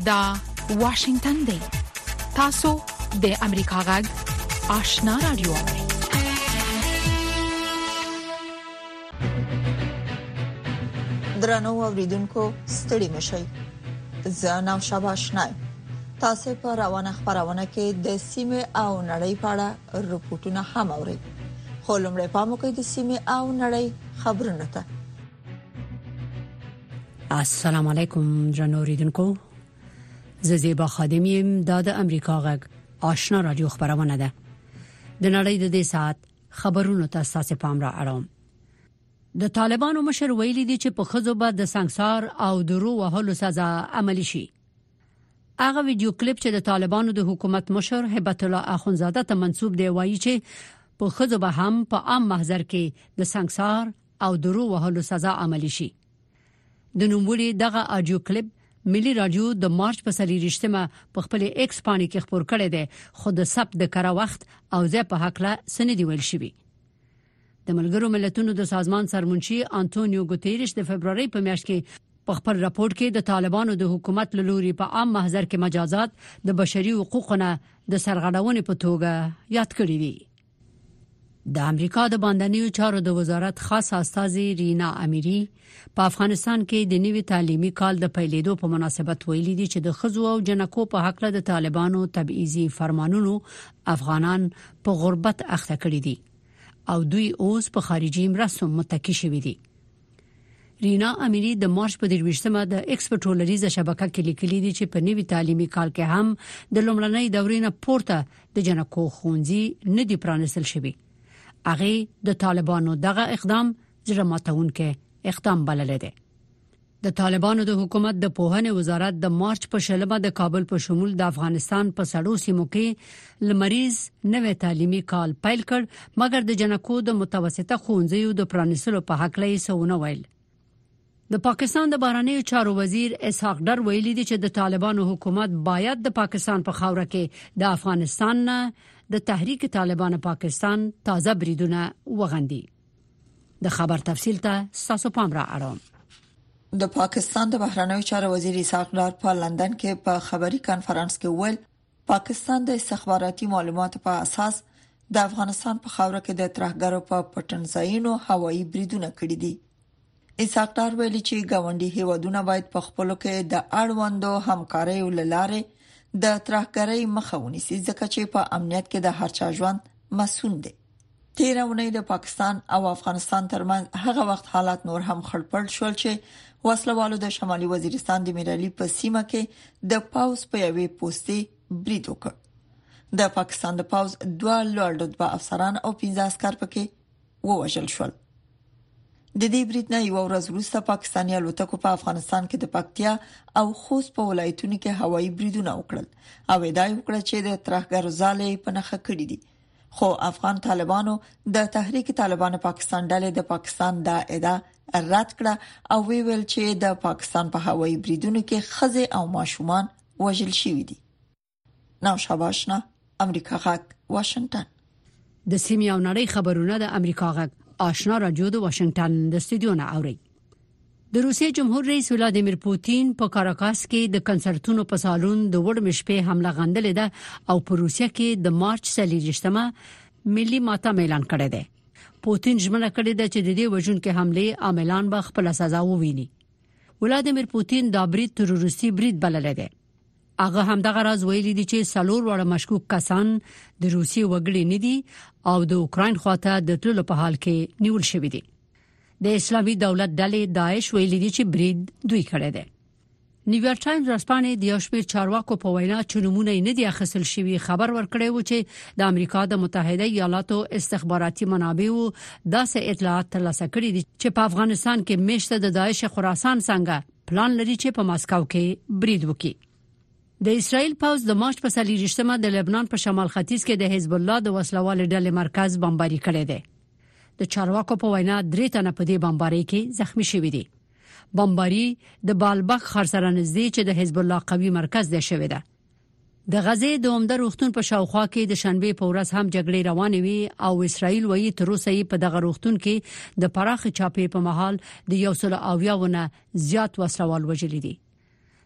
دا واشنگتن دی. تاسو د امریکا غږ آشنا رادیو. درنو اوریدونکو ستړي مشئ. زه نو شاباشنای. تاسو په روانه خبرونه کې د سیمه او نړۍ په اړه رپورټونه هم اورئ. خو لمړی پام وکړئ د سیمه او نړۍ خبرونه ته. السلام علیکم درنو اوریدونکو. زه زیبا خادمیم د امریکا غږ آشنا رادیو خبرونه ده. د نړۍ د دې سات خبرونو ته تاسو پام را اړوم. د طالبانو مشر ویلي دي چې په خزو به د سنگسار او درو وهلو سزا عملي شي. هغه ویډیو کلیپ چې د طالبانو د حکومت مشر هبت الله اخونزاده ته منسوب دی وایي چې په خزو به هم په عام محضر کې د سنگسار او درو وهلو سزا عملي شي. د نوموړي دغه اډیو کلیپ ملي رادیو د مارچ په 23مه په خپل ایکس باندې کې خبر کړی دی، خو د سبت د کره وخت او ځای په حق له سندې ویل شوی. د ملګرو ملتونو د سازمان سرمنشي انټونیو ګوتيريش د فبرवरी په میاشت کې په خپل راپور کې د طالبانو د حکومت لوري په عام محضر کې مجازات د بشري حقوقونو د سرغړونې په توګه یاد کړی دي. د امریکا د باندنیو چارو د وزارت خاص استاذي رینا امیری په افغانستان کې د نوي تعلیمي کال د پیلېدو په مناسبت ویلي دي چې د خزو او جنکو په حق له د طالبانو تبعیضي فرمانونو افغانان په غربت اخته کړی دي او دوی اوس په خارجي مرستو متکی شوي دي. رینا امیری د مارچ په 23مه د ایکسپورټولریزه شبکه کې لیکلي دي چې په نوي تعلیمي کال کې هم د لومړنۍ دورې نه پورته د جنکو ښوونځي نه دي پرانیستل شوي. هغه د طالبانو دغه اقدام زړه ماتونکي اقدام بلل دي. د طالبانو د حکومت د پوهنې وزارت د مارچ په 16مه د کابل په شمول د افغانستان په سړو سیمو کې لمریز نوې تعلیمي کال پیل کړ، مګر د جنکو د متوسطه ښوونځیو د پرانیستلو په حق لې سونه ویل. د پاکستان د بهرنیو چارو وزیر اسحاق ډر ویلي دی چې د طالبانو حکومت باید د پاکستان په خاوره کې د افغانستان نه د تحریک طالبان پاکستان تازه بریدونه وغندي. د خبر تفصیل ته تاسو پام را اړوم. د پاکستان د بهرنیو چارو وزیر اسحاق ډار په لندن کې په خبري کانفرنس کې ویل پاکستان د استخباراتي معلوماتو په اساس د افغانستان په خاوره کې د ترهګرو په پټنځایونو هوایي بریدونه کړي دي. اسحاق ډار ویلي چې ګاونډي هیوادونه باید په خپلو کې د اړوندو همکارۍ وللارې د ترهګرۍ مخه ونیسي ځکه چې په امنیت کې د هر چا ژوند مسؤل دی. تیرونه د پاکستان او افغانستان ترمنځ هغه وخت حالات نور هم خړپړ شول چې وسلوالو د شمالي وزیرستان د میرالي په سیمه کې د پاوز په یوې پوسټي برید وکړ. د پاکستان د پاوز 2 لوړ رتبه افسران او 15 عسكر پکې ووژل شول. د دې برید نه یو ورځ وروسته پاکستاني الوتکو په افغانستان کې د پکتیا او خوست په ولایتونو کې هوایي بریدونه وکړل او ادعا وکړه چې د ترهګر ځالې په نخښه کړې دي. خو افغان طالبانو د تحریک طالبان پاکستان ډلې د پاکستان د ادعا رد کړه او ویل چې د پاکستان په هوایي بریدونو کې خزه او ماشومان وژل شوي دي. نو شاباشنا امریکا غږ واشنگټن. د سیمې او نړۍ خبرونه د امریکا غږ آشنا رادیو د واشنگټن د استودیو نه اوري. د روسیې جمهور رئیس ولادیمیر پوتین په کاراکاس کې د کنسرتونو په سالون د وړمې شپې حمله غندلې ده او په روسیه کې د مارچ 23مه ملي ماتم اعلان کړی دی. پوتین ژمنه کړې ده چې د دې وژونکو حمله عاملان به خپل سزا وویني. ولادیمیر پوتین دا برید تروریستي برید بللی دی. هغه هم دغه راز ویلي دي چې څلور وړ مشکوک کسان د روسیې وګړي نه دي او د اوکرين خواته د تللو په حال کې نیول شوی دي. د اسلامي دولت ډلې داعش ویلي دي چې برید دوی کړی دی. نیویارک ټایمز رسپانې د یوشمیر چارواکو په وینا چې نمونه نه دي اخیستل شوی خبر ورکړی و چې د امریکا د متحده ایالاتو استخباراتي منابعو داسې اطلاعات ترلاسه کړي دي چې په افغانستان کې میشته د داعش خراسان څنګه پلان لري چې په ماسکو کې برید وکړي. د اسرائیل پوز د مارچ په 23مه د لبنان په شمال ختیځ کې د حزب الله د وسلوال ډلې مرکز بمباري کړی دی. د چارواکو په وینا 3 تنه په دې بمباري کې زخمی شوي دي. بمباري د بالبک خرسره نږدې چې د حزب الله قوي مرکز دی شوی ده. د غزې د عمده روغتون په شاوخوا کې د شنبه په ورځ هم جګړې روانې وي او اسرائیل وایي تر اوسه په دغه روغتون کې د پراخ چاپې په محل د 180 ونه زیات وسلوال وژلي دي.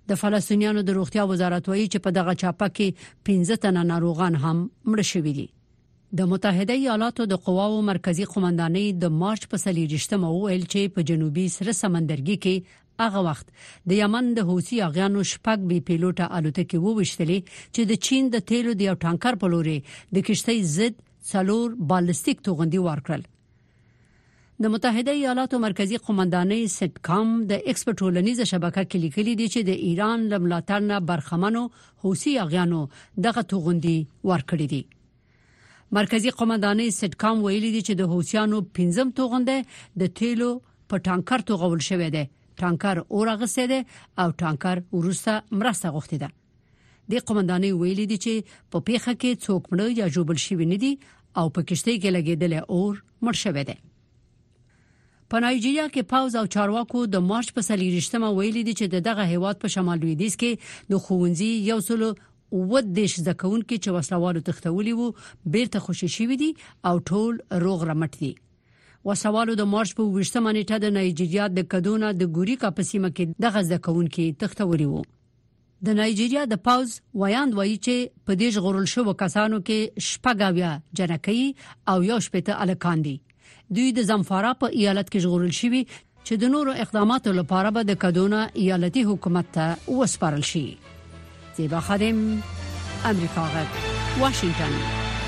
د فلسطینیانو د روغتیا وزارت وایي چې په دغه چاپه کې 15 تنه ناروغان هم مړ شوي دي. د متحده ایالاتو د قواو مرکزی قومندانۍ د مارچ په 23مه ویل چې په جنوبي سره سمندرګي کې هغه وخت د یمن د حوثي اغیانو شپږ بي پیلوټه الوتکې وویشتلې چې د چین د تیلو د یو ټانکر په لوري د کشتۍ ضد څلور بالستیک توغندي ورکړل. د متحده ایالاتو مرکزی قومندانۍ سټکام د ایکسپرټ ټولنیزه شبکه کې لیکلي دي چې د ایران لملاتړ برخمنو حوثي اغیانو دغه توغندي ورکړي دي. مرکزی قومندانۍ سټکام ویلي دي چې د حوثیانو 15 توغنده د تیلو په ټانکر توغول شوې ده. ټانکر اورغسه ده او ټانکر ورسته مرسته غوښتي ده. د قومندانۍ ویلي دي چې په پیخه کې څوک مړ یا جوړل شوی نه دي او په کشتۍ کې لګیدل اور مړ شوی ده. په نایجیریا کې پاوز او چارواکو د مارچ په 23مه ویلي دي چې دغه هیواد په شمال لویدیځ کې د خوونځي یو سلو ودیش ځکون کې چې وسلوالو تختولي وو بیرته خوشی شوی دي او ټول روغ رمټ دي. وسوالو د مارچ په 20مه نیټه د نایجیریا د کدونا د ګوري کاپسیمه کې د غزدکون کې تختوري وو. د نایجیریا د پاوز ویاند وایي چې په دې غورل شو کسانو کې شپږاویا جنکۍ او یو شپته الکان دي. دوی د زمفارا په ایالت کې ژغورل شوي چې د نورو اقداماتو لپاره به د کدونا ایالتي حکومت ته وسپارل شي. زیبا خادم، امریکا غږ، واشنگټن.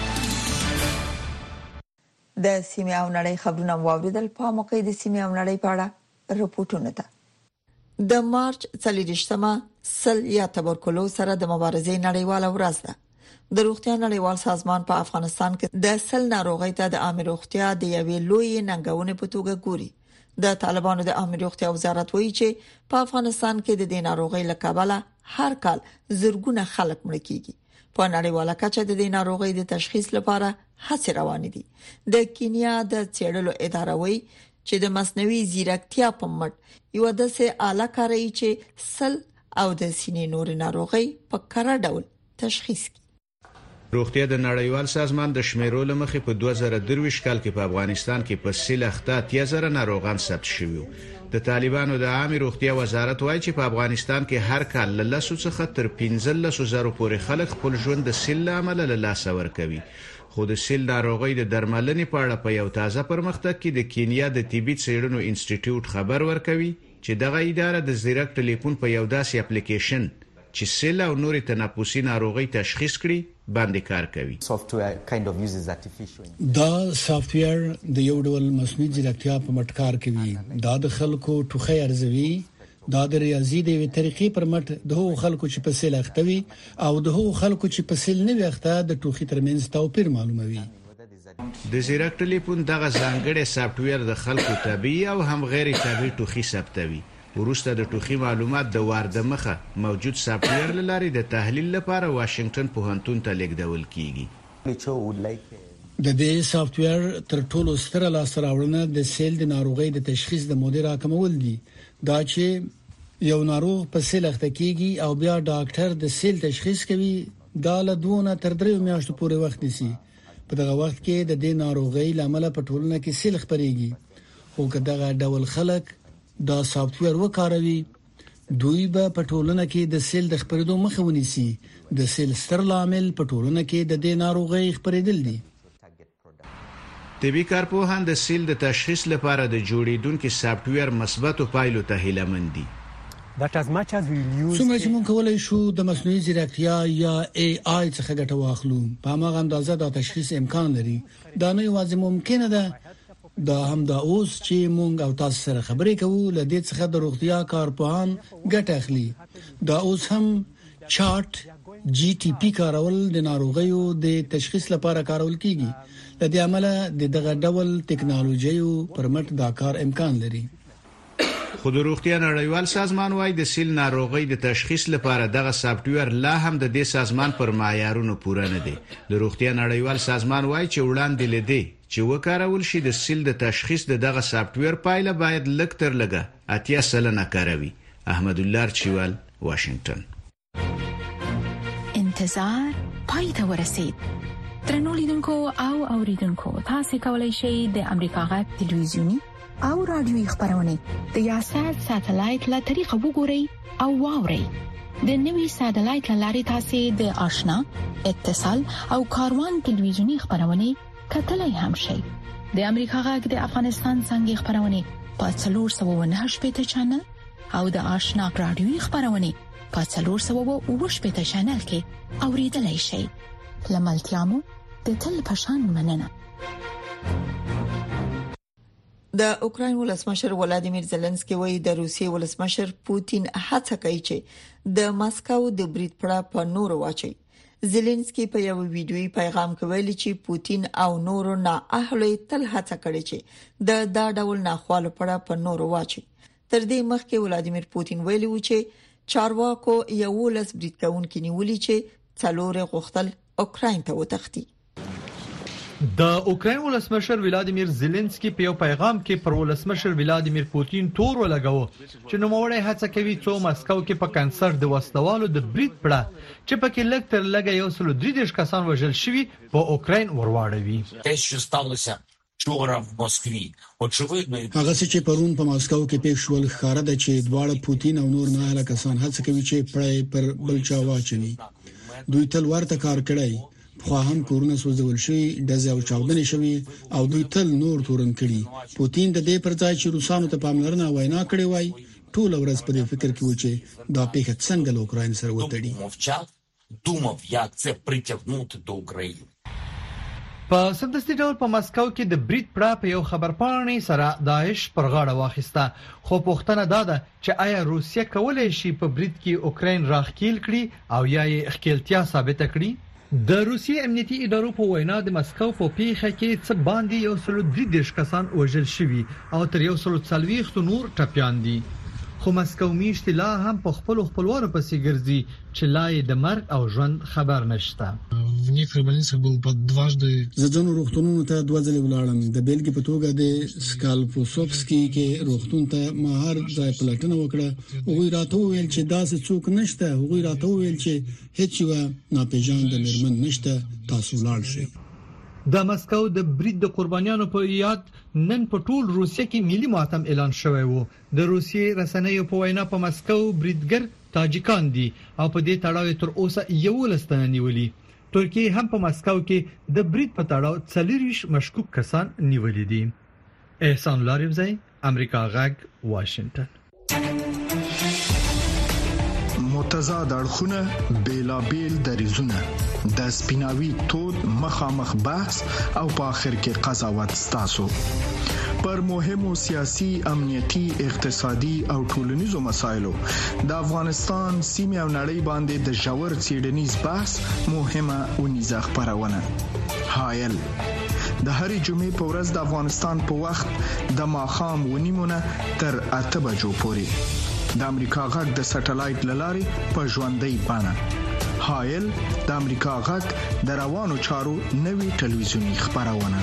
د سیمه او نړۍ خبرونه واوریدل. په موقع د سیمه او نړۍ په اړه رپورټونه ده. د مارچ 23مه سل یا تبرکلوز سره د مبارزې نړیواله ورځ ده. د روغتیا نړیوال سازمان په افغانستان کې د سل ناروغۍ ته د عامه روغتیا د یوې لوی ننګونې په توګه ګوري. د طالبانو د عامه روغتیا وزارت وایي چې په افغانستان کې د دې ناروغۍ له کبله هر کال زرګونه خلک مړ کیږي. په نړیواله کچه د دې ناروغۍ د تشخیص لپاره هڅې روانې دي. د کینیا د څېړلو اداره وایي چې د مصنوعي ځیرکتیا په مټ یو داسې آله کاروي چې سل او د سینې نور ناروغۍ په کره ډول تشخیص کړي. روغتیا د نړیوال سازمان د شمیرو لمخې په 2023 کال کې په افغانستان کې په سلخته 10000 ناروغان ثبت شوي. د طالبانو د عامه روغتیا وزارت وایي چې په افغانستان کې هر کال له 10 څخه تر 15000 پورې خلک خپل ژوند د سیل عمل له لاس ورکوي. خو د سیل ناروغۍ د درملنې په اړه په یو تازه پرمختګ کې د کینیا د طبي څېړنو انسټیټیوټ خبر ورکوي چې دغه اداره د زیرک ټلیفون په یو داسې اپلیکیشن چې سیل او نورې تنفسي ناروغۍ تشخیص کړي باندې کار کوي. دا سافټویر د یو ډول مصنوعي ځیرکتیا په مټ کار کوي. دا د خلکو ټوخی ارزوي. دا د ریاضي د طریقې پر مټ د هغو خلکو چې په سیل اخته وي او د هغو خلکو چې په سیل نه وي اخته د ټوخي ترمنځ توپیر معلوموي. د زیرک ټلیفون دغه ځانګړی سافټویر د خلکو طبيعي او هم غیر طبيعي ټوخي ثبتوي. ورسته د ټوخي معلومات د وارده مخه موجود سافټویر لاري د تحلیل لپاره واشنگټن پوهنتون ته لیږدول کیږي. د دې سافټویر تر ټولو ستره لاسته راوړنه د سیل د ناروغۍ د تشخیص د مودې راکمول دي. دا چې یو ناروغ په سیل اخته کیږي او بیا ډاکټر د سیل تشخیص کوي، دا له 2 تر 3 میاشتو پورې وخت نیسي. په دغه وخت کې د دې ناروغۍ لامل په ټولنه کې سیل خپريږي. خو کداغه ډول خلک دا سافټویر وکاروي، دوی به په ټولنه کې د سیل د خپرېدو مخه ونیسي. د سیل ستر عامل په ټولنه کې د دې ناروغۍ خپرېدل دي. طبي کارپوهان د سیل د تشخیص لپاره د جوړیدونکو سافټویر مثبتو پایلو ته هیله مند دي. څومره چې موږ کولای شو د مصنوعي ځیرکتیا یا AI څخه ګټه واخلو، په هغه اندازه د تشخیص امکان لري. دا نه یوازې ممکنه ده، دا هم دا اوس چې مونږ او تاسو سره خبرې کوو له دې څخه د روغتیا کارپوهان ګټه اخلي. دا اوس هم چارت GTP کارول د ناروغیو د تشخیص لپاره کارول کیږي. د دې عمله دغه ډول ټکنالوژي پر مټ دا کار امکان لري. خو د روغتیا نړیوال سازمان وايي د سیل ناروغۍ د تشخیص لپاره دغه سافټویر لا هم د دې سازمان پر معیارونو پوره نه دی. د روغتیا نړیوال سازمان وايي چې وړاندې لیدي چې وکارول شي د سیل د تشخیص دغه سافټویر پایله باید لږ تر لږه 80% کاروي. احمد الله چوال، واشنگټن. انتظار پای ته ورسید. ترنو لیدونکو او اوریدونکو، تاسو کولی شئ د امریکا غږ ټلویزیونی او رادیوي خبرونه د یاشر ساتلایت له طریقو وګورئ او واورئ. د نوي ساتلایت لارې تاسو د آشنا اتصال او کاروان ټلویزیونی خبرونه کتلای هم شئ. د امریکا غږ د افغانستان څنګه خبرونه په 498 چینل او د آشنا رادیوي خبرونه په 498 چینل کې اوریدلای شئ. لملتيامو د تل پشان مننه. د اوکراین ولسمشر ولادیمیر زيلنسکي وایي د روسیې ولسمشر پوتین هڅه کوي چې د ماسکو د برید پړه په نور واچي. زيلنسکي په یو ویډیوي پیغام کې ویلي چې پوتین او نور نه اهلي تل هڅه کړې چې د دا ډول ناخوالو پړه په نور واچي. تر دې مخکې ولادیمیر پوتین ویلي و چې چارواکو یو لس برید کوونکي نیولي چې څلور غوښتل اوکراین ته وتښتي. د اوکراین ولسمشر ولادیمیر زيلنسکي په یو پیغام کې پر ولسمشر ولادیمیر پوتین تور ولګاوه چې نوموړی هڅه کوي څو مسکو کې په کانسر د وسلوالو د برید پړه چې پکې لږ تر لږه 130 کسان وژل شوي په اوکراین ورواړوي. هغه چې پرون په ماسکو کې پیښ شول ښکارا ده چې دواړه پوتین او نور نه اهل کسان هڅه کوي چې پړې پر بل چا واچوي. دوی تل ورته کار کړی، خو هم کورونه سوځول شي، دزه او چاودنې شوي او دوی تل نور تورن کړي. پوتین د دې پر ځای چې روسانو ته پاملرنه وینا کړې وای، ټول ورځ په فکر کې و چې دا پیښه څنګه له اوکراین سره وتړي. په سمدستي ډول په مسکو کې د برید پړه په یو خبرپاڼې سره داعش پر غاړه واخیسته، خو پوښتنه دا ده چې آیا روسیه کولای شي په برید کې اوکراین راخکیل کړي او یا یې خپلتیا ثابت کړي؟ د روسیې امنیتي ادارو په وینا د مسکو په پیښه کې څه باندې 130 کسان وژل شوي او تر 140 نور ټپيان دي. خو مسکو میشت لا هم په خپلوانو پسې ګرځي چې لا یې د مرګ او ژوند خبر نشته. زه روغتونونو ته دوه ځله ولاړم. د بیلګې په توګه د سکالپوسوفسکي کې روغتون ته مهار ځای پلټنه وکړه. هغه راته ویل چې داسې څوک نشته. هغه راته ویل چې هیڅ یو ناپېژاند مېرمن نشته، تاسو لاړ شئ. د مسکو د برید د قربانیانو په یاد نن په ټول روسیه کې ملي ماتم اعلان شوی و. د روسیې رسنیو په وینا په مسکو بریدګر تاجکان دي او په دې تړاو تر اوسه 11 تنه نیولي. ترکیه هم په مسکو کې د برید په تړاو 40 مشکوک کسان نیولي دي. احسان لاریوزی، امریکا غږ، واشنگټن. متضاد اړخونه، بیلابیل دریزونه، د سپیناوي تود مخامخ بحث او په اخر کې قضاوت ستاسو پر مهمو سیاسي، امنیتي، اقتصادي او ټولنیزو مسایلو د افغانستان سیمه او نړۍ باندې د ژور څېړنیز بحث مهمه ونیزه خبرونه. هایل د هرې جمعې په ورځ د افغانستان په وخت د ماښام 9:30 تر 8 بجو پورې د امریکا غږ د سټلایټ لارې په ژوندۍ بڼه. هایل د امریکا غږ د روانو چارو نوي ټلویزیونی خبرونه.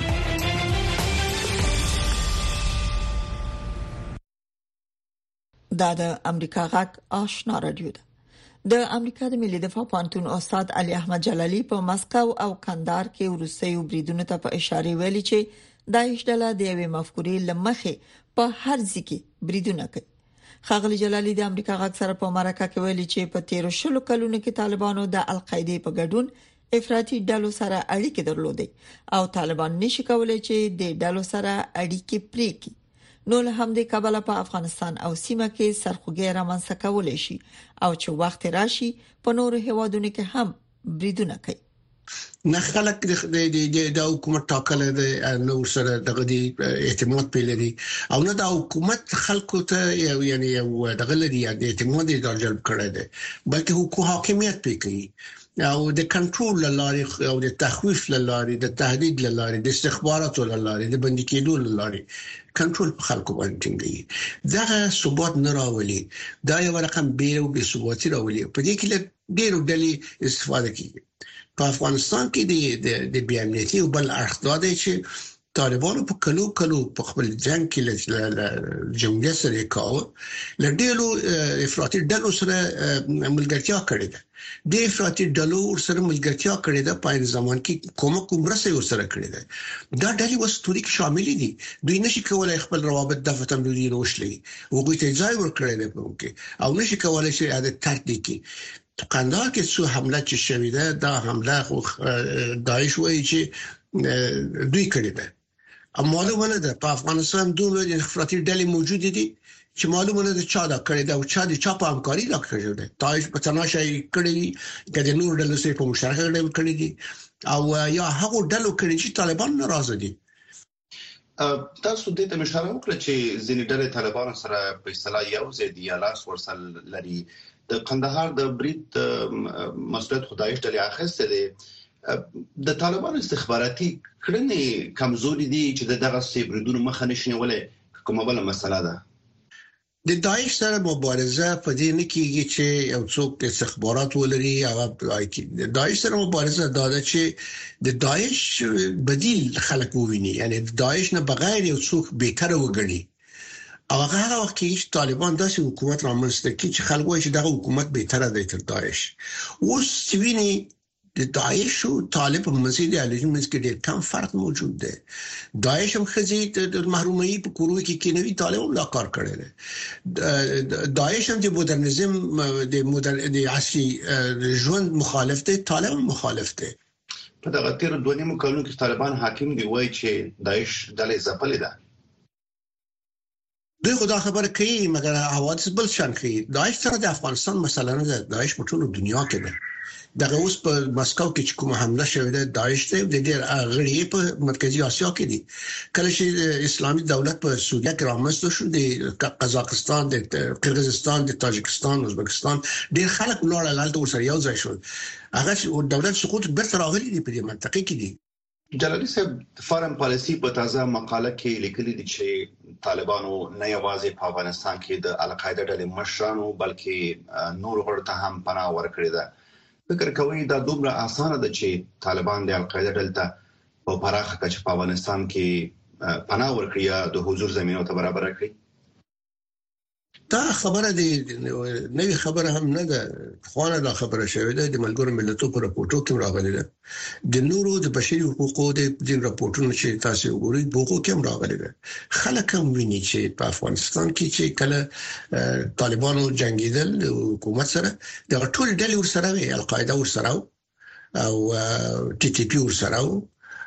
دا د امریکا غږ آشنا رادیو ده. د امریکا د ملي دفاع پوهنتون استاد علي احمد جلالي په مسکو او کندهار کې روسي بریدونو ته په اشاره ویلي چې داعش ډله د یوې مفکورې لمخې په هر ځکه بریدونه کوي. خاغلی جلالی د امریکا غږ سره په امریکا کې ویلي چې په 13 کلونو کې طالبانو د القاعده په ګډون افراطي ډلو سره اړیکې درلودې او طالبان نشي کولای چې د ډلو سره اړیکې پرې کړي. نو له همدې کبله په افغانستان او سیمه کې سرخوږی رامنځته کولای شي او چې وخت راشي په نورو هیوادونو کې هم بریدونه کوي. نه خلک د حکومت ټاکل دي نو سره دغه دي اعتماد پیلري او نه د حکومت خلکو ته یعنی دغه لري د اعتماد درجلب کړی دي بلکې حاکمیت پکې او د کنټرول لاري او د تخويف لاري د تهدید لاري د استخباراتو لاري د بندي کېدو لاري کنټرول په خلکو باندې ټینګي. دا ثبات نه راولي، دا یو رقم به ثبات راولي. په دې کې ډېر ډلې استفاده کوي. په افغانستان کې د بیا امنیتي او بل اړخ دا دی چې طالبانو په کلو په خپل جنگ کې له جمهوریت سره کاوه لډېلو افراطي ډلو سره ملګرتیا کړې ده د افراطي ډلو سره ملګرتیا کړې ده په ځمان کې کومه سره سره کړې ده دا ډلې وستوري کې شامل دي دوی نشي کولای خپل روابط د فتمدودي روشلي وګړي ته ځای ورکړي نه پوهږي او نشي کولای چې عادت ترتیب کی قندهار کې څو حمله چې شوې ده دا حمله خو داعش وایي چې دوی کړې ده معلومه نه ده په افغانستان دوه افراطي ډلې موجود دي چې معلومه نه ده چا دا کړی دا او چا په همکاري دا کړی ده داعش په تناشای کړی کله نور ډلې سره په مشارکت ډول کړی دي او یا هغه ډلو کړی چې طالبان ناراضه دي تاسو دې ته اشاره وکړه چې ځینې ډلې طالبان سره په اصطلاح یو ځای دی لاس ورسل لري د قندهار د برید مسؤلیت خدایش ډلې اخیسته دي د طالبان استخباراتي کړنې کمزوري دي چې دغه سیبریدونو مخه نشي ولې کومه بل مسله ده د داعش سره مبارزه په دې نه کېږي چې یو څوک استخبارات ولري او د داعش سره مبارزه دا چې د داعش بدیل خلک وویني یعنی د داعش نه بغیر یو څوک بیکاره وګڼي او هغه وخت کې طالبان داسې حکومت رامنځته کړي چې خلک وایي چې دغه حکومت بهتره دی تر داعش اوس ویني د داعش او طالب په مزید علیهم کې ډېر کم فرق موجود دی داعش هم خزي د محرومي په کورو کې کینوي طالب هم لا کار کړی دی داعش هم د مدرنیزم د عصري ژوند مخالف دی طالب هم مخالف دی په دغه تیر 2 نیم کلونو کې طالبان حاکم دی وایي چې داعش ډلې ځپلې ده دوی خدا خبر کوي مګر حوادث بل شان کوي داعش سره د افغانستان مسله نه ده داعش په ټول دنیا کې ده دغه اوس په مسکو کې کومه حمله شوې ده داعش ته د ډېر غړي په مرکزی اسیا کې دي کله چې اسلامي دولت په سوریه کې رامنځته شو د قزاقستان د قرغیزستان د تاجکستان ازبکستان ډېر خلک ولاړ لاله سره یو ځای شول هغه دولت سقوط بیرته راغلي دي په دې منطقه کې دي جلالي صاحب فارم پالیسی په تازه مقاله کې لیکلي دي چې طالبانو نه یوازې په افغانستان کې د القاعده ډلې مشرانو بلکې نور غړو ته هم پناه ورکړي ده فکر کوي دا دومره اسانه ده چې طالبان د القاعده ډلې ته په پراخه کچه په افغانستان کې پناه ورکړي یا د حضور زمينه ته برابر کړي دا خبره دی نوې خبره هم نه ده خوانه دا خبره شوې ده د ملګرو ملتونو په راپورټو کې راغلي ده د نورو د بشري حقوقو د راپورټونو چې تاسو وګورئ بوکو کې راغلي ده خلک هم ویني چې په افغانستان کې چې کله طالبانو جنگیدل حکومت سره د ټول ډلې ورسره وي القاعده ورسره او ټي ټي پی ورسره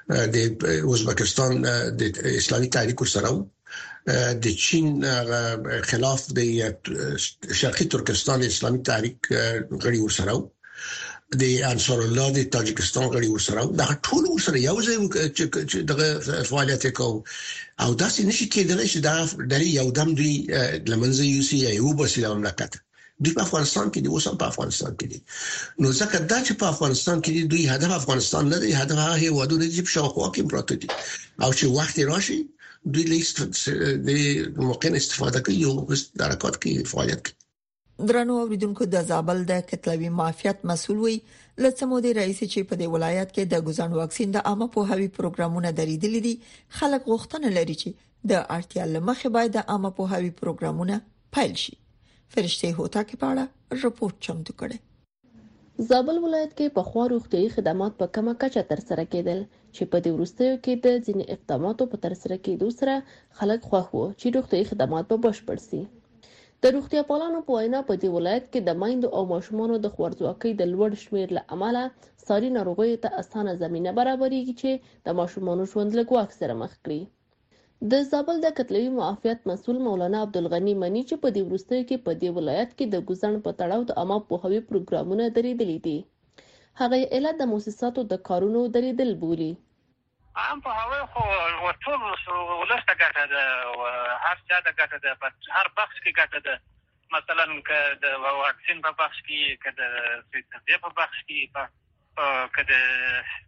د ازبکستان د اسلامي تحریک ورسره د چین خلاف د شرقي ترکستان اسلامي تحریک غړي ورسره د انصار الله د تاجکستان غړي ورسره دا ټول ورسره یو ځای چې دغه فعالیت کوي او داسې نشي کېدلی چې دا د یو دم دوی لمنځه یوسي یو بسیله مملکت دوی په افغانستان کې دي اوس هم په افغانستان کې دي نو ځکه دا چې په افغانستان کې دي دوی هدف افغانستان نه دی هدف هغه هیوادونه چې په شاوخوا کې پراته دي او چې وخت راشي دوی د موقع استفاده کوي او د حرکت کې فعالیت کوي درنو اوریدونکو د زابل د کتلوي مافیات مسول وی لڅمو دی رئیس چې په دې ولایت کې د ګوزن واکسین د عامه پوهاوی پروګرامونه درېدلې دي خلک غوښتنه لري چې د اړتیا لمخې باید د عامه پوهاوی پروګرامونه پیل شي فرشته هوتا کې پاړه رپورت چمتو کړي زابل ولایت کې په خوا روغتيایي خدمات په کمه کچه تر سره کېدل چې په دې وروستیو کې د ځینې اقداماتو په تر سره کېدو سره خلک خوښ وو چې روغتيایي خدمات به بشپړ شي د روغتیا پالانو په وینا په دې ولایت کې د مایندو او ماشومانو د خوارځواکۍ د لوړ شمیر له امله ساري ناروغیو ته اسانه زمينه برابرېږي چې د ماشومانو ژوند له ګواښ سره مخ کړي د زابل د کتلوي معافیت مسؤل مولانا عبدالغنی منی چې په دې وروستیو کې په دې ولایت کې د ګوزن په تړاو د عامه پوهاوی پروګرامونه درېدلي دي هغه علت د مؤسساتو د کارونو درېدل بولي عام پوهاوی خو ټول ولسته ګټه ده او هر چا د ګټه ده په هر بخش کې ګټه ده مثلا که د واکسین په بخش کې که د تغذیه په بخش کې که د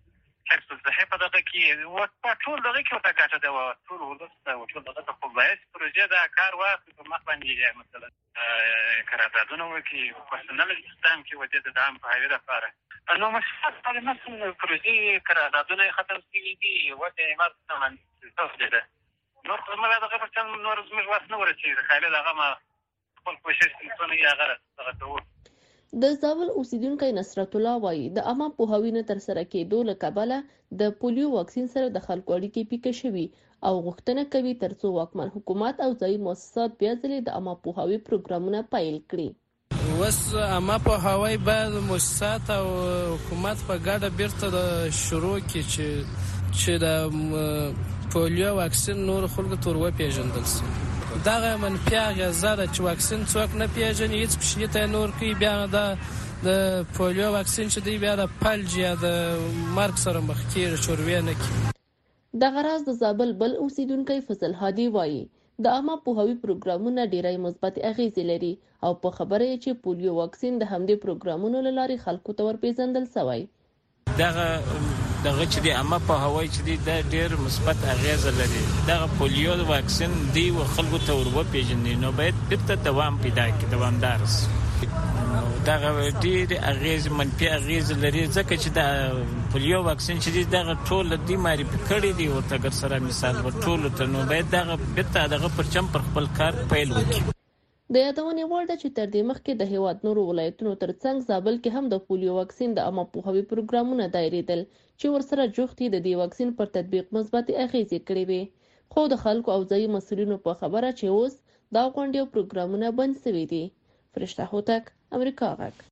حفظ الصحه په دغه کې او په ټول دغه کې ورته ګټه ده او ټول ولست او ټول دغه په باید پروژه دا کار واخلي په مخ باندې مثلا قراردادونه وکړي پرسونل سیستم کې وجه د عام فایده لپاره نو مثلا مثلا پروژې قراردادونه ختم شوي دي وجه مرسته من څه ده نور کومه دغه په څن نور زموږ واسه نه ورسېږي خاله دغه ما خپل کوشش کوي هغه دغه ته د زابل اوسیدونکو نصرت الله وایي د عامه پوهاوی نه تر سره کېدو له کبله د پولیو واکسین سره د خلکو اړیکې پیکه شوي او غوښتنه کوي ترڅو واکمن حکومت او ځایي مؤسسات بیا ځلې د عامه پوهاوی پروګرامونه پیل کړي. اوس عامه پوهاوی باید مؤسسات او حکومت په ګډه بیرته د شروع کړي چې د پولیو واکسین نور خلکو تور وپیژندل شي. دغه منفي اغیزه ده چې واکسین څوک نه پیژني هیڅ پښې ته نور کوي بیا د پولیو واکسین چې دی بیا د فلج یا د مرګ سره مخ کېږي شروع نه کوي. دغه راز د زابل بل اوسیدونکی فضل هادي وایي د عامه پوهاوی پروګرامونه ډېرای مثبت اغیزې لري او په خبره یې چې پولیو واکسین د همدې پروګرامونو له لارې خلکو ته ورپېژندل شوی. دغه چې د عامه پوهاوی چې دی د ډېر مثبت اغیزه لري. دغه پولیو واکسین دی و خلکو ته ورپېژني نو باید بیرته دوام پیدا کړي دوامدار شي. دغه ډېر اغیز منفي اغیز لري ځکه چې د پولیو واکسین چې دی دغه ټول د معرفي کړي دی او تګر سره مثال ټول ته نو باید دغه بیرته دغه پرچم پر خپل کار پیل وکړي. د یادونې وړ ده چې تر دې مخکې د هیواد نورو ولایتونو ترڅنګ زابل کې هم د پولیو واکسین د عامه پوهاوی پروګرامونه دایریدل چې ورسره جوختي د دې واکسین پر تطبیق مثبت اغیزې کړې وي خو د خلکو او ځایي مسؤلینو په خبره چې اوس دا غونډې او پروګرامونه بند شوي دي. فرشته هوتک امریکا غږ.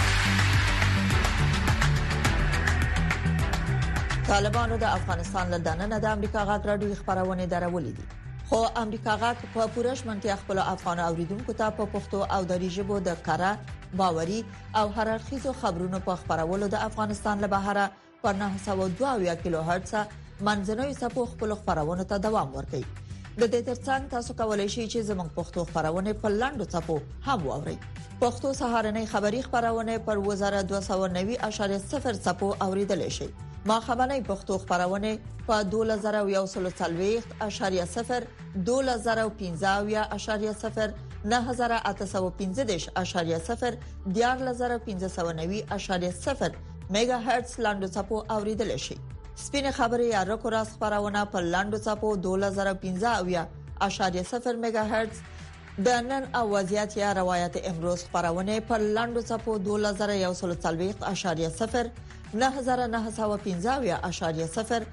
طالبانو د افغانستان له دننه د امریکا غږ راډیو خبرونه درولې دي خو امریکا غږ په پوره شمنتیا خپل افغان اوریدونکو ته په پښتو او دری ژبه د کاره باوري او هررخیزو خبرونو په خبرولو د افغانستان له بهره په 902 کیلو هرتز منځنوي سپو خپل خبرونه ته دوام ورکوي. د دې ترڅنګ تاسو کولای شئ چې زموږ پښتو خبرونه په لاندو سپو هم واورئ. پښتو سهارنۍ خبری خبرونه پر 2290.0 سپو اوریدل شي. ما خبرنۍ پښتو خبرونه په 2140.0 2015.0 9815.0 10590.0 میگا هرتز لاندو سپو اوریدل شي. سپینه خبري یا رکوراس خبرونه په لاندو سپو 2015.0 میگا هرتز د نن او وضعیت یا روایت امروز خبرونه په لاندو سپو 2140.0 9915.0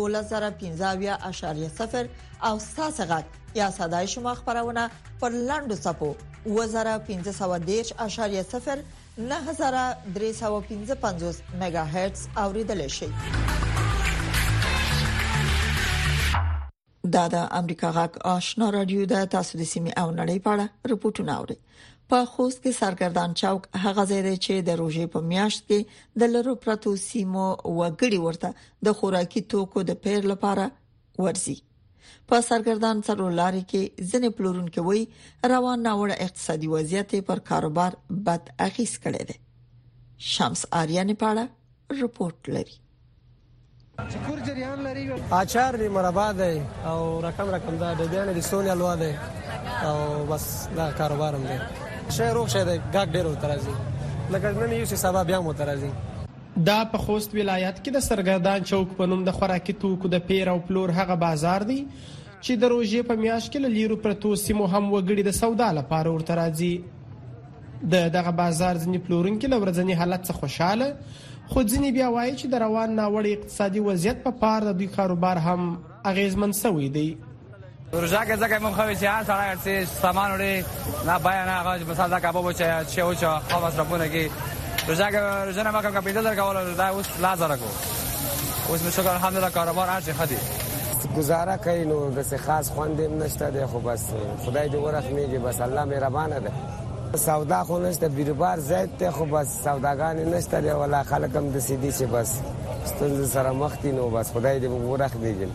2015.0 او ساسغت یا صداي شما خبرونه پر لاندو سپو 1510.0 9355 میگا هرتز اوریدل شي. دا د امریکا غږ آشنا رادیو د تاسو د سیمې او نړۍ په اړه رپورټونه اوري. په خوست کې سرګردان چوک هغه ځای دی چې د روژې په میاشت کې د لرو پرتو سیمو وګړي ورته د خوراکي توکو د پیر لپاره ورزي. په سرګردان سرولاري کې ځنې پلورونکو وی روان ناوړه اقتصادي وضعیت پر کاروبار بد اغیز کړی دی. شمس آریان پاړه رپورټ لري. چکور جریان لري اچار دی مربا دی او رقم دا د بیان دي سونی الوا دی او بس دا کاروبار هم دی. شهر روغ شه دی ګاګ ډیر وترازي لکه نن یو څه سبب بیا مترازي. دا په خوست ولایت کې د سرګردان چوک په نوم د خوراکي توکو د پیر او پلور هغه بازار دی چې د روژې په میاشت کې لیرو پرتو سیمو هم وګړي د سودا لپاره ورته راځي. دغه بازار ځنی پلورونکو لورځنی حالت څخه خوشاله خو ځنی بیا وایي چې د روان ناوړه اقتصادي وضعیت په پار د دوی کاروبار هم اغیزمن شوی دی. روزه کې ځکه مخ خوي چې سره چې سامان وړي نه بیان هغه مثلا دا کباب چې او چې خاص رپونه کې روزه نه مکه کپیټل درکول دا اوس لازم راکو اوس مې شکر الحمدلله کاروبار هر څه خدي گزاره کوي نو د څه خاص خوند نشته دی خو بس خدای دې ورحمېږي بس الله مهربان دی. سودا خو نشته بیربار زید ته خو بس سوداګان نشته دی ولا خلک هم د سیدی چې بس ستاسو سره مختی نو بس خدای دې ورحمېږي.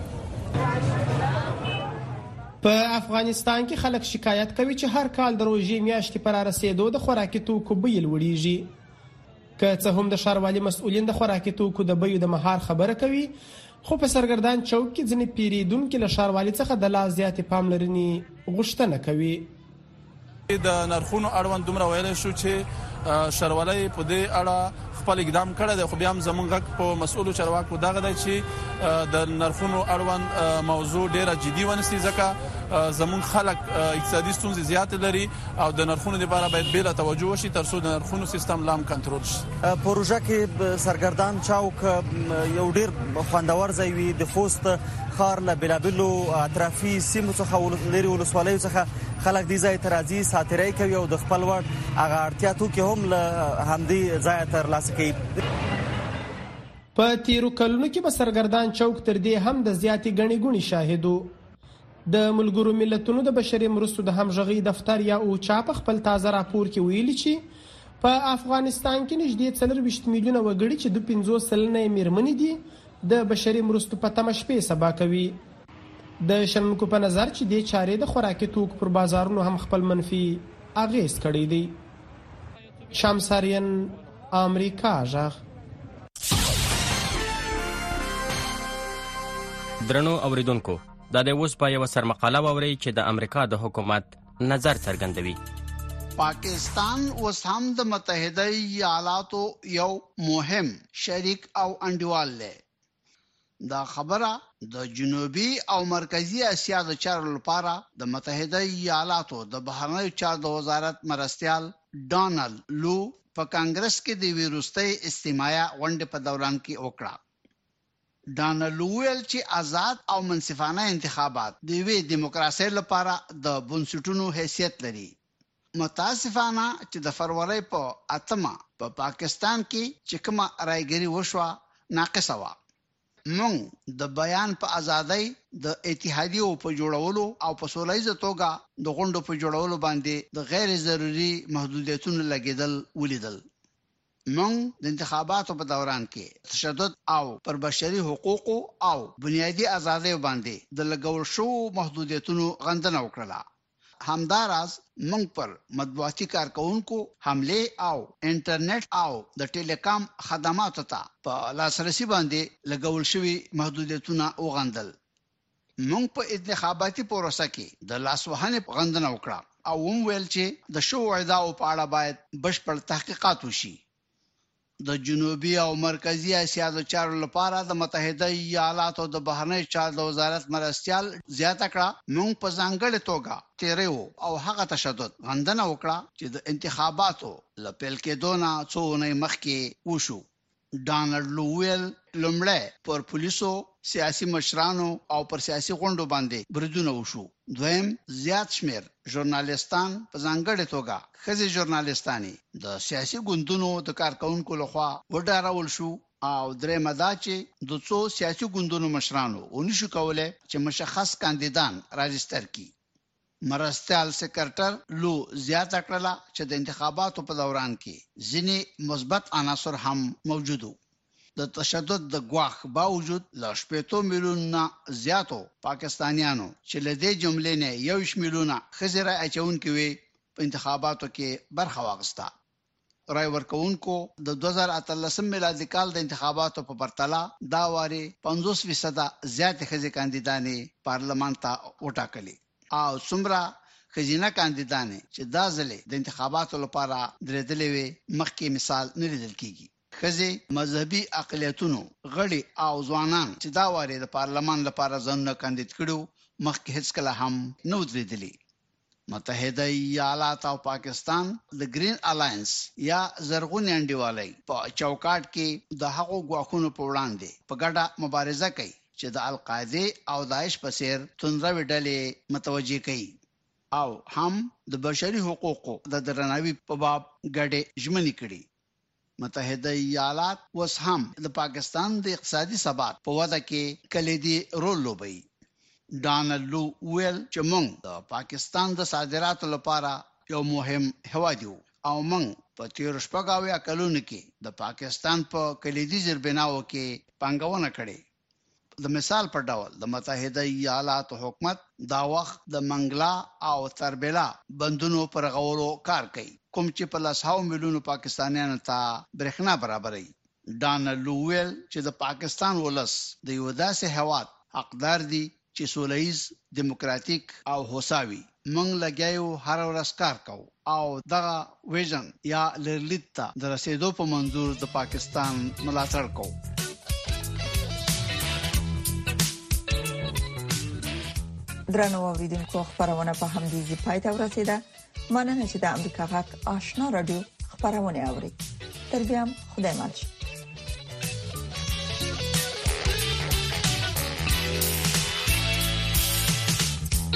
په افغانستان کې خلک شکایت کوي چې هر کال د روژې میاشتې پر رسیدو د خوراکي توکو بیل وړيږي. که څه هم د ښاروالي مسؤلین د خوراکي توکو د بیو د مهار خبره کوي، خو په سرګردان چوک کې ځینې پیریدونکي له ښاروالي څخه د لا زیاتې پاملرنې غوښتنه کوي. د نرخونو اړوند دومره ویلی شو چې ښاروالۍ په دې اړه خپل اقدام کړی دی، خو بیا هم زموږ غږ په مسؤلو چارواکو دغه دی چې د نرخونو اړوند موضوع ډیره جدي ونیسي، ځکه زموږ خلک اقتصادي ستونزې زیاتې لري او د نرخونو لپاره باید بېله توجه وشي ترڅو د نرخونو سیستم لا هم کنټرول شي. پروژه کې سرګردان چوک یو ډیر خوندور ځای وي، د خوست ښار له بېلابېلو اطرافي سیمو څخه لرې ولسوالیو څخه خلک دې ځای ته راځي، ساتیرۍ کوي او د خپل وړ هغه اړتیا توکي هم له همدې ځایه ترلاسه کوي. په تیرو کلونو کې به سرګردان چوک تر دې هم د زیاتې ګڼې ګوڼې شاهد و. د ملګرو ملتونو د بشري مرستو د همغږۍ دفتر یا اوچا په خپل تازه راپور کې ویلي چې په افغانستان کې نږدې 24 میلیونه وګړي چې د 50% یې میرمنې دي د بشري مرستو په تمه شپې سبا کوي. د شنونکو په نظر چې دې چارې د خوراکي توکو پر بازارونو هم خپل منفي اغیز کړی دی. شمساریان، امریکا غږ. درنو اوریدونکو، دا د اوس په یو سرمقاله ووري چې د امریکا د حکومت نظر څرګندوي. پاکستان اوس هم د متحده ایالاتو یو مهم شریک او انډیوال دی. دا خبره د جنوبي او مرکزی اسیا د چارو لپاره د متحده ایالاتو د بهرنیو چارو د وزارت مرستیال ډانلډ لو په کانګرس کې د ویروستۍ استماعي غونډې په دوران کې وکړه. ډانلډ لو ویل چې آزاد او منصفانه انتخابات د وی دیموکراسي لپاره د بنسټونو حیثیت لري. متاسفانه چې د فروری په 8 په پاکستان کې چې کومه رایګری وشوه ناقصه وه. مونږ د بیان په ازادۍ، د اتحادیو په جوړولو او په سولهییزه توګه د غونډو په جوړولو باندې د غیر ضروري محدودیتونو لګیدل ولیدل. مونږ د انتخاباتو په دوران کې تشدد او پر بشري حقوقو او بنیادي ازادیو باندې د لګول شو محدودیتونو غندنه وکړه. همداراز مونږ پر مطبوعاتي کارکونکو حمله او انټرنیټ او د ټیلیکام خدماتو ته په لاسرسي باندې لګول شوی محدودیتونه وغندل. مونږ په انتخاباتي پروسه کې د لاسوهنې غندنه وکړه او ویل چې د شو اعداو په اړه باید بشپړ تحقیقات وشي. د جنوبي او مرکزی اسیا د چارو لپاره د متحده ایالاتو د بهرنیو چارو د وزارت مرستیال زیاته کړه، موږ په ځانګړې توګه تیریو او هغه تشدد غندنه وکړه چې د انتخاباتو لپیل کېدو نه څو اونۍ مخکې وشو. ډانلډ لو ویل لومړی پر پولیسو، سیاسي مشرانو او پر سیاسي غونډو باندې بریدونه وشو. دویم، زیات شمیر ژورنالیستان په ځانګړې توګه ښځې ژورنالیستانې د سیاسي ګوندونو د کارکونکو لخوا وډارول شو. او درېمه دا چې د څو سیاسي ګوندونو مشرانو ونشو کولای چې مشخص کاندیدان راجستر کړي. مرستیال سکرټر لو زیاته کړله چې د انتخاباتو په دوران کې ځینې مثبت عناصر هم موجود وو. د تشدد د ګواښ باوجود له 8 میلیونه زیاتو پاکستانیانو چې له دې جملې نه 1 میلیونه ښځې رای اچونکي وي په انتخاباتو کې برخه واخیسته. رای ورکوونکو د 2013 میلادي کال د انتخاباتو په پرتله دا واري 50% زیاتې ښځې کاندیدانې پارلمان ته وټاکلي او څومره ښځینه کاندیدانې چې دا ځلې د انتخاباتو لپاره درېدلې وي مخکې مثال نه لیدل کیږي. ښځې، مذهبي اقلیتونو غړي او ځوانان چې دا واري د پارلمان لپاره ځانونه کاندید کړو مخکې هیڅ کله هم نه ودرېدلي. متحده ایالات او پاکستان د گرین الاینس یا زرغون انډیوالۍ په چوکاټ کې د هغو ګواښونو په وړاندې په ګډه مبارزه کوي چې د القاعده او داعش په څیر توندروي ډلې متوجه کوي او هم د بشري حقوقو د درناوي په باب ګډه ژمنې کړي. متحده ایالات اوس هم د پاکستان د اقتصادي ثبات په وده کې کلیدي رول لوبوي. ډانلډ لو ویل چې موږ د پاکستان د صادراتو لپاره یو مهم هیواد یو او موږ په 13 کلونو کې د پاکستان په کلیدي زیربناو کې پانګونه کړې. د مثال په ډول د متحده ایالاتو حکومت دا وخت د منګلا او تربلا بندونو پر غوړو کار کوي، کوم چې په 100 میلیونو پاکستانیانو ته برېښنا برابرې ډانلډ لوویل چې د پاکستان ولس د یو داسې هواد حقدار دي چې سولهیز دیموکراتیک او هوساوي موږ لګیاو هر ورځ کار کوو او دغه ویژن یا لرلیت ته د رسیدو په منظور د پاکستان ملاتړ کوو. درنو اوریدونکو خبرونه په همدې ځای پای ته ورسیده. مننه چې د امریکا غږ آشنا رادیو خبرونه اوري. تر بیا خدای مل.